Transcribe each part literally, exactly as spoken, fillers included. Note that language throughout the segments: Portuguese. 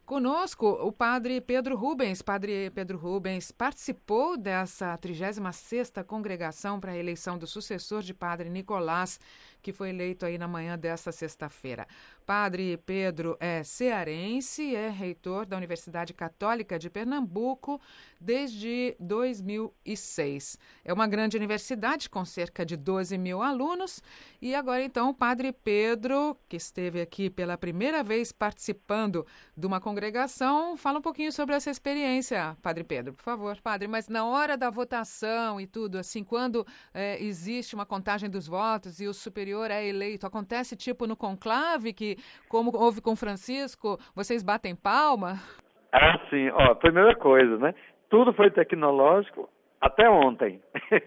Conosco, o padre Pedro Rubens. Padre Pedro Rubens participou dessa trigésima sexta congregação para a eleição do sucessor de padre Nicolás, que foi eleito aí na manhã desta sexta-feira. Padre Pedro é cearense, é reitor da Universidade Católica de Pernambuco desde dois mil e seis. É uma grande universidade com cerca de doze mil alunos. E agora, então, o padre Pedro, que esteve aqui pela primeira vez participando de uma congregação, fala um pouquinho sobre essa experiência, Padre Pedro, por favor. Padre, mas na hora da votação e tudo, assim, quando é, existe uma contagem dos votos e o superior é eleito, acontece tipo no conclave, que como houve com Francisco, vocês batem palma? Ah, sim. Ó, primeira coisa, né? Tudo foi tecnológico até ontem.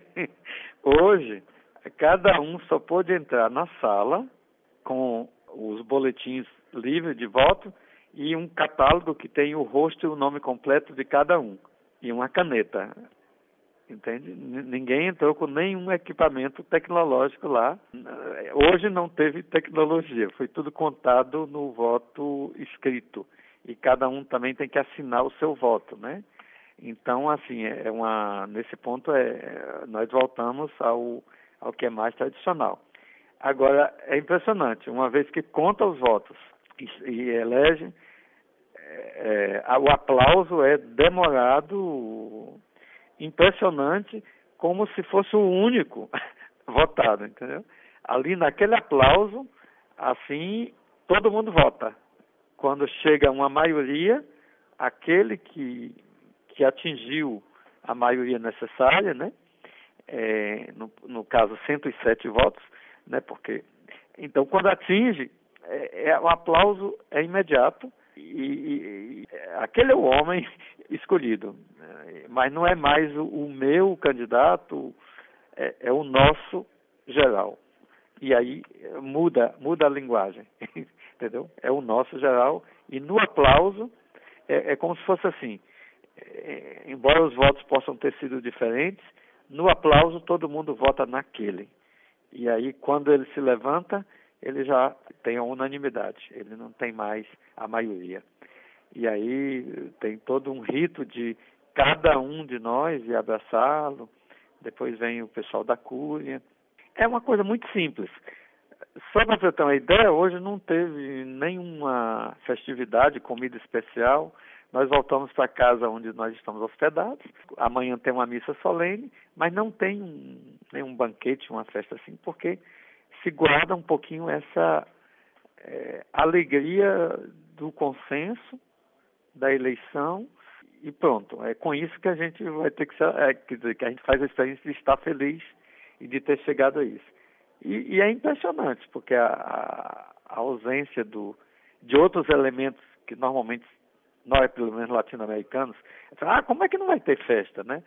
Hoje, cada um só pôde entrar na sala com os boletins livres de voto e um catálogo que tem o rosto e o nome completo de cada um. E uma caneta. Entende? Ninguém entrou com nenhum equipamento tecnológico lá. Hoje não teve tecnologia. Foi tudo contado no voto escrito. E cada um também tem que assinar o seu voto, né? Então, assim, é uma, nesse ponto é, nós voltamos ao, ao que é mais tradicional. Agora, é impressionante. Uma vez que conta os votos e, e elege, é, é, o aplauso é demorado, impressionante, como se fosse o único votado, entendeu? Ali naquele aplauso, assim, todo mundo vota. Quando chega uma maioria, aquele que, que atingiu a maioria necessária, né? É, no, no caso, cento e sete votos, né? Porque, então, quando atinge, é, é, o aplauso é imediato. E, e aquele é o homem escolhido, mas não é mais o, o meu candidato, é, é o nosso geral. E aí muda, muda a linguagem, entendeu? É o nosso geral, e no aplauso é, é como se fosse assim, é, embora os votos possam ter sido diferentes, no aplauso todo mundo vota naquele. E aí quando ele se levanta, ele já tem a unanimidade, ele não tem mais a maioria. E aí tem todo um rito de cada um de nós ir abraçá-lo, depois vem o pessoal da cúria. É uma coisa muito simples. Só para você ter uma ideia, hoje não teve nenhuma festividade, comida especial. Nós voltamos para a casa onde nós estamos hospedados. Amanhã tem uma missa solene, mas não tem um, nenhum banquete, uma festa assim, porque se guarda um pouquinho essa é, alegria do consenso, da eleição, e pronto. É com isso que a gente vai ter que, é, quer dizer, que a gente faz a experiência de estar feliz e de ter chegado a isso. E, e é impressionante, porque a, a, a ausência do, de outros elementos que normalmente nós, pelo menos latino-americanos, ah, como é que não vai ter festa, né?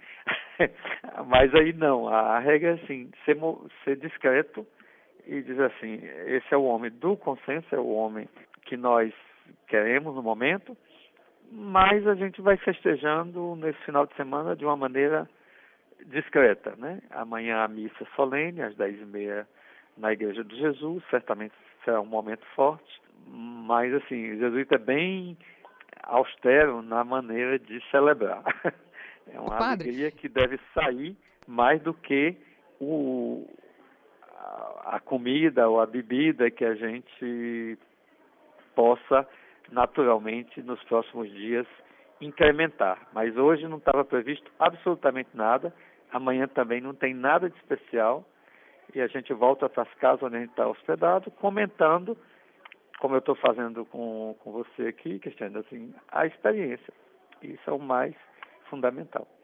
Mas aí não, a, a regra é assim, ser, ser discreto e dizer assim, esse é o homem do consenso, é o homem que nós queremos no momento, mas a gente vai festejando nesse final de semana de uma maneira discreta, né? Amanhã a missa solene, às dez e meia, na Igreja de Jesus, certamente será um momento forte, mas assim, o jesuíta é bem austero na maneira de celebrar. É uma alegria que deve sair mais do que o, a, a comida ou a bebida que a gente possa naturalmente nos próximos dias incrementar. Mas hoje não estava previsto absolutamente nada, amanhã também não tem nada de especial, e a gente volta para as casas onde a gente está hospedado, comentando, como eu estou fazendo com, com você aqui, Cristiano, assim, a experiência. Isso é o mais fundamental.